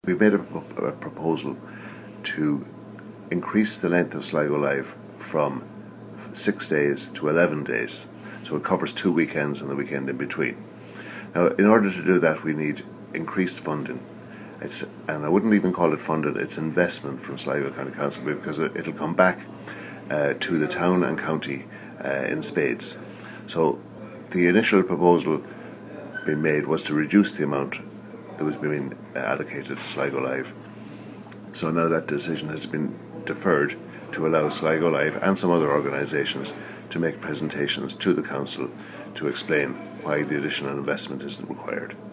We made a proposal to increase the length of Sligo Live from 6 days to 11 days, so it covers 2 weekends and the weekend in between. Now, in order to do that, we need increased funding. And I wouldn't even call it funded, it's investment from Sligo County Council, because it'll come back to the town and county in spades. So the initial proposal being made was to reduce the amount that was being allocated to Sligo Live. So now that decision has been deferred to allow Sligo Live and some other organisations to make presentations to the council to explain why the additional investment isn't required.